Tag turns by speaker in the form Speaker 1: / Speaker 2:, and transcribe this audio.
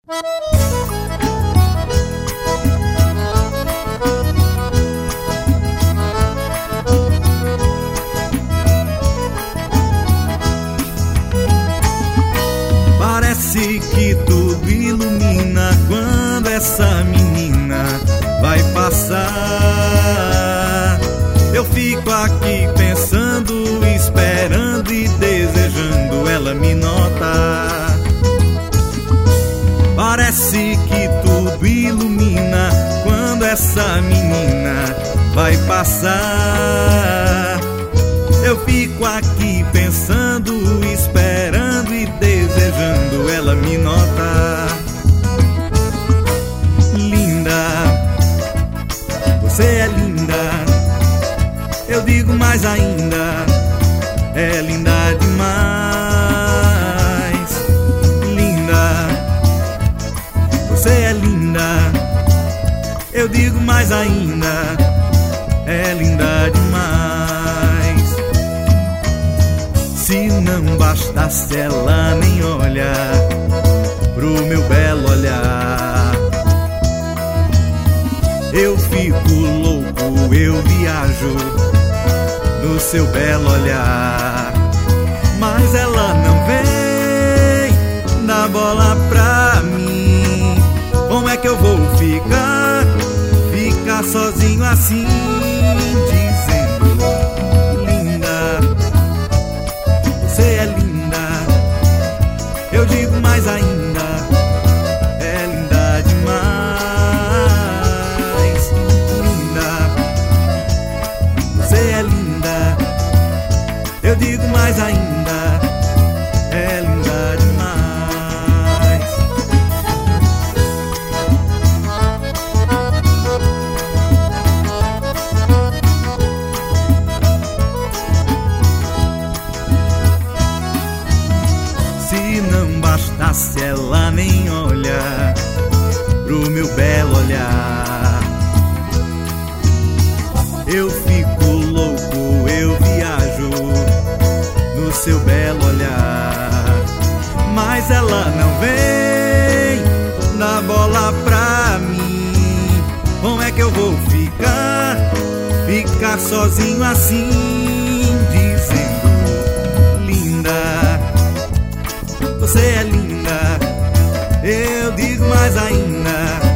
Speaker 1: Parece que tudo ilumina quando essa menina vai passar. Eu fico aqui pensando, esperando e desejando ela me notar. Parece que tudo ilumina quando essa menina vai passar. Eu fico aqui pensando, esperando e desejando ela me notar. Linda, você é linda. Eu digo mais ainda, é linda demais. Linda, você é linda. Eu digo mais ainda, é linda demais. Se não bastasse ela nem olhar pro meu belo olhar, eu fico louco, eu viajo no seu belo olhar. Mas ela não vem dar bola pra mim. Como é que eu vou ficar sozinho assim, dizendo linda, você é linda. Eu digo mais ainda, é linda demais. Linda, você é linda. Eu digo mais ainda, é linda demais. Se não bastasse ela nem olhar pro meu belo olhar, eu fico louco, eu viajo no seu belo olhar. Mas ela não vem dar bola pra mim. Como é que eu vou ficar sozinho assim, dizendo linda, você é linda. Eu digo mais ainda,